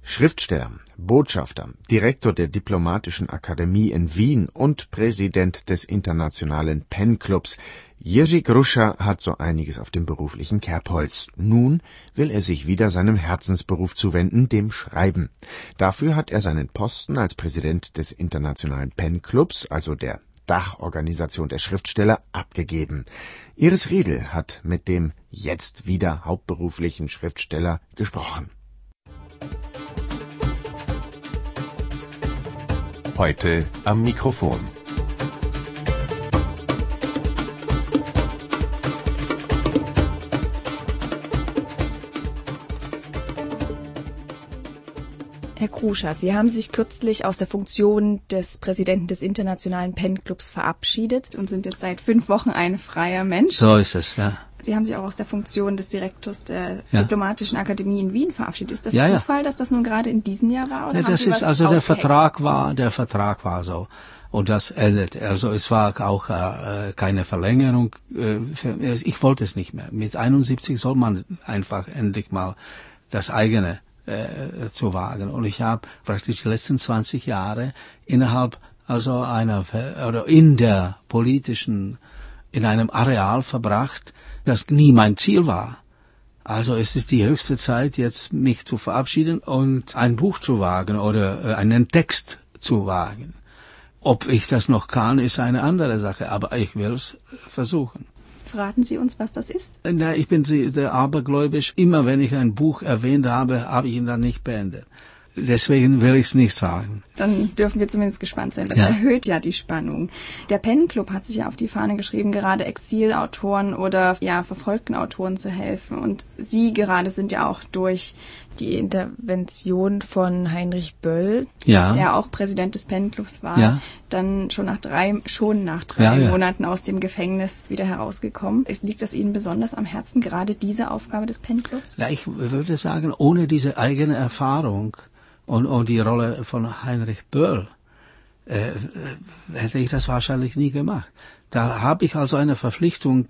Schriftsteller, Botschafter, Direktor der Diplomatischen Akademie in Wien und Präsident des internationalen PEN-Clubs. Jerzy Grusza hat so einiges auf dem beruflichen Kerbholz. Nun will er sich wieder seinem Herzensberuf zuwenden, dem Schreiben. Dafür hat er seinen Posten als Präsident des internationalen PEN-Clubs, also der Dachorganisation der Schriftsteller, abgegeben. Iris Riedel hat mit dem jetzt wieder hauptberuflichen Schriftsteller gesprochen. Heute am Mikrofon. Herr Grusza, Sie haben sich kürzlich aus der Funktion des Präsidenten des Internationalen PEN-Clubs verabschiedet und sind jetzt seit 5 Wochen ein freier Mensch. So ist es, ja. Sie haben sich auch aus der Funktion des Direktors der Diplomatischen Akademie in Wien verabschiedet. Ist das Zufall, dass das nun gerade in diesem Jahr war? Oder ja, das ist also der Vertrag war so. Und das endet. Also es war auch keine Verlängerung. Ich wollte es nicht mehr. Mit 71 soll man einfach endlich mal das eigene zu wagen. Und ich habe praktisch die letzten 20 Jahre innerhalb also in der politischen, in einem Areal verbracht, das nie mein Ziel war. Also es ist die höchste Zeit, jetzt mich zu verabschieden und ein Buch zu wagen oder einen Text zu wagen. Ob ich das noch kann, ist eine andere Sache, aber ich will es versuchen. Verraten Sie uns, was das ist? Na, ich bin sehr abergläubisch. Immer wenn ich ein Buch erwähnt habe, habe ich ihn dann nicht beendet. Deswegen will ich es nicht sagen. Dann dürfen wir zumindest gespannt sein. Das erhöht ja die Spannung. Der PEN-Club hat sich ja auf die Fahne geschrieben, gerade Exilautoren oder verfolgten Autoren zu helfen. Und Sie gerade sind ja auch durch die Intervention von Heinrich Böll, der auch Präsident des PEN-Clubs war, dann schon nach 3 Monaten aus dem Gefängnis wieder herausgekommen. Liegt das Ihnen besonders am Herzen, gerade diese Aufgabe des PEN-Clubs? Ja, ich würde sagen, ohne diese eigene Erfahrung und die Rolle von Heinrich Böll hätte ich das wahrscheinlich nie gemacht. Da habe ich also eine Verpflichtung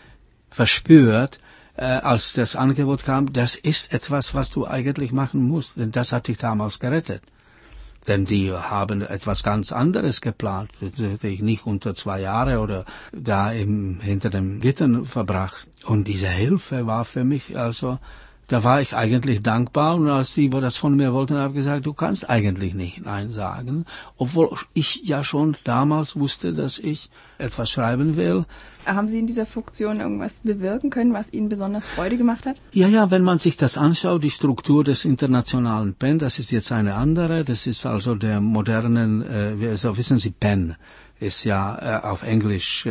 verspürt, als das Angebot kam, das ist etwas, was du eigentlich machen musst, denn das hat dich damals gerettet. Denn die haben etwas ganz anderes geplant. Das hätte ich nicht unter 2 Jahre oder da hinter den Gittern verbracht. Und diese Hilfe war für mich da war ich eigentlich dankbar, und als die das von mir wollten, habe ich gesagt, du kannst eigentlich nicht Nein sagen, obwohl ich ja schon damals wusste, dass ich etwas schreiben will. Haben Sie in dieser Funktion irgendwas bewirken können, was Ihnen besonders Freude gemacht hat? Ja, wenn man sich das anschaut, die Struktur des internationalen PEN, das ist jetzt eine andere, das ist also der modernen, wissen Sie, PEN ist ja auf Englisch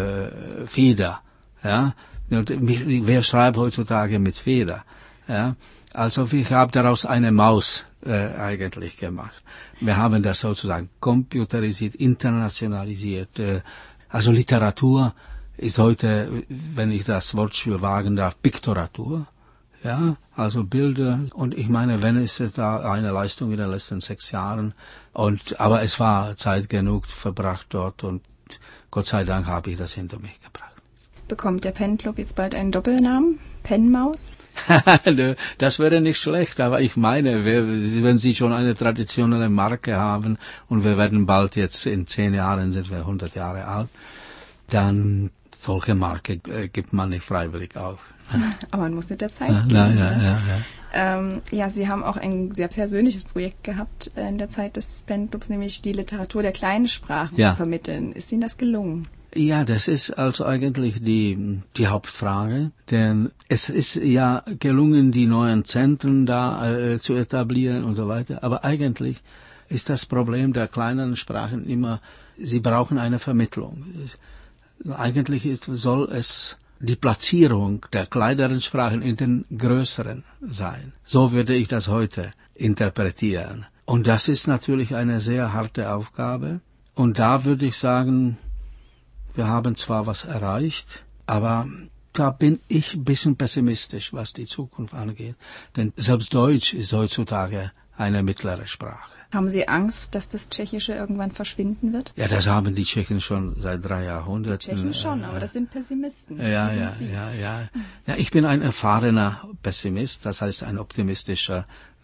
Feder, ja. Und wer schreibt heutzutage mit Feder? Ja, also ich habe daraus eine Maus eigentlich gemacht. Wir haben das sozusagen computerisiert, internationalisiert. Also Literatur ist heute, wenn ich das Wortspiel wagen darf, Piktoratur. Ja, also Bilder. Und ich meine, wenn es da eine Leistung in den letzten 6 Jahren. Aber es war Zeit genug verbracht dort, und Gott sei Dank habe ich das hinter mich gebracht. Bekommt der PEN-Club jetzt bald einen Doppelnamen? PEN-Maus? Das wäre nicht schlecht, aber ich meine, wenn Sie schon eine traditionelle Marke haben und wir werden bald jetzt in 10 Jahren, sind wir 100 Jahre alt, dann solche Marke gibt man nicht freiwillig auf. Aber man muss mit der Zeit gehen. Ja. Sie haben auch ein sehr persönliches Projekt gehabt in der Zeit des PEN-Clubs, nämlich die Literatur der kleinen Sprachen zu vermitteln. Ist Ihnen das gelungen? Ja, das ist also eigentlich die Hauptfrage, denn es ist ja gelungen, die neuen Zentren da zu etablieren und so weiter, aber eigentlich ist das Problem der kleineren Sprachen immer, sie brauchen eine Vermittlung. Eigentlich soll es die Platzierung der kleineren Sprachen in den größeren sein. So würde ich das heute interpretieren. Und das ist natürlich eine sehr harte Aufgabe, und da würde ich sagen, wir haben zwar was erreicht, aber da bin ich ein bisschen pessimistisch, was die Zukunft angeht. Denn selbst Deutsch ist heutzutage eine mittlere Sprache. Haben Sie Angst, dass das Tschechische irgendwann verschwinden wird? Ja, das haben die Tschechen schon seit 3 Jahrhunderten. Die Tschechen schon, aber das sind Pessimisten. Ja, ich bin ein erfahrener Pessimist, das heißt ein optimistischer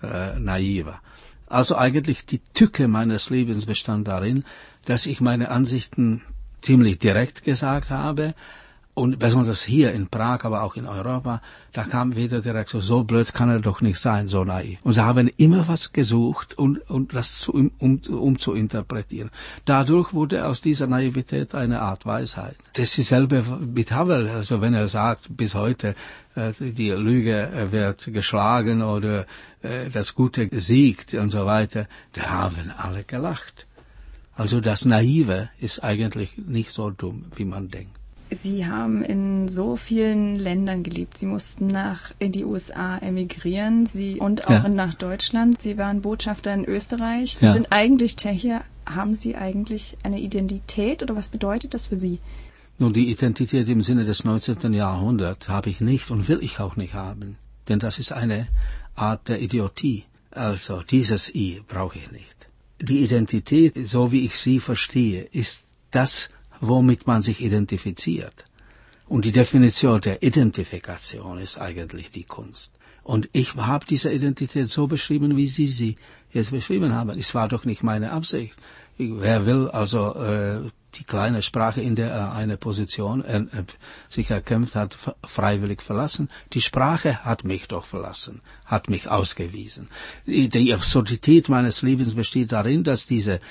naiver. Also eigentlich die Tücke meines Lebens bestand darin, dass ich meine Ansichten ziemlich direkt gesagt habe. Und besonders hier in Prag, aber auch in Europa, da kam wieder direkt so blöd kann er doch nicht sein, so naiv. Und sie haben immer was gesucht, und das um zu interpretieren. Dadurch wurde aus dieser Naivität eine Art Weisheit. Das ist dasselbe mit Havel, also wenn er sagt, bis heute, die Lüge wird geschlagen oder das Gute siegt und so weiter, da haben alle gelacht. Also das Naive ist eigentlich nicht so dumm, wie man denkt. Sie haben in so vielen Ländern gelebt. Sie mussten in die USA emigrieren, und auch nach Deutschland. Sie waren Botschafter in Österreich. Sie sind eigentlich Tscheche. Haben Sie eigentlich eine Identität oder was bedeutet das für Sie? Nun, die Identität im Sinne des 19. Jahrhunderts habe ich nicht und will ich auch nicht haben. Denn das ist eine Art der Idiotie. Also dieses I brauche ich nicht. Die Identität, so wie ich sie verstehe, ist das, womit man sich identifiziert. Und die Definition der Identifikation ist eigentlich die Kunst. Und ich habe diese Identität so beschrieben, wie Sie jetzt beschrieben haben. Es war doch nicht meine Absicht. Wer will also die kleine Sprache, in der er eine Position sich erkämpft hat, freiwillig verlassen? Die Sprache hat mich doch verlassen, hat mich ausgewiesen. Die Absurdität meines Lebens besteht darin, dass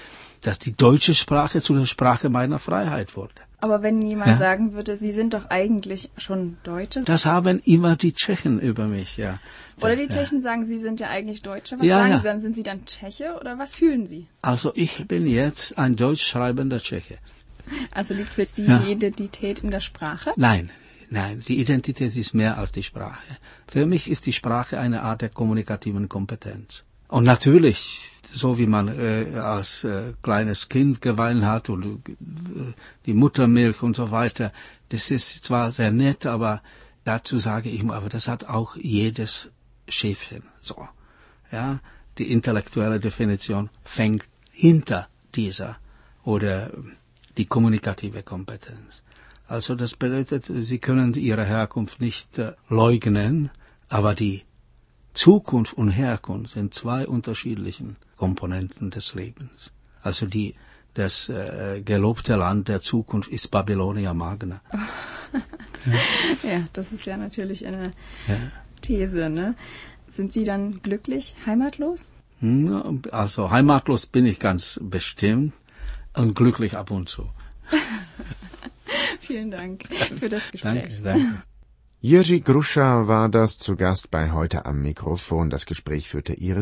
die deutsche Sprache zu der Sprache meiner Freiheit wurde. Aber wenn jemand sagen würde, Sie sind doch eigentlich schon Deutsche? Das haben immer die Tschechen über mich, ja. Oder die Tschechen sagen, Sie sind ja eigentlich Deutsche. Was sagen Sie dann? Sind Sie dann Tscheche oder was fühlen Sie? Also ich bin jetzt ein deutsch schreibender Tscheche. Also liegt für Sie die Identität in der Sprache? Nein, die Identität ist mehr als die Sprache. Für mich ist die Sprache eine Art der kommunikativen Kompetenz. Und natürlich, so wie man als kleines Kind geweint hat und die Muttermilch und so weiter, das ist zwar sehr nett, aber dazu sage ich mal, aber das hat auch jedes Schäfchen. So, ja, die intellektuelle Definition fängt hinter dieser oder die kommunikative Kompetenz. Also das bedeutet, Sie können Ihre Herkunft nicht leugnen, aber die Zukunft und Herkunft sind zwei unterschiedlichen Komponenten des Lebens. Also das gelobte Land der Zukunft ist Babylonia Magna. Ja, das ist ja natürlich eine These, ne? Sind Sie dann glücklich, heimatlos? Also heimatlos bin ich ganz bestimmt und glücklich ab und zu. Vielen Dank für das Gespräch. Danke. Jiří Grusza war das, zu Gast bei Heute am Mikrofon. Das Gespräch führte Iris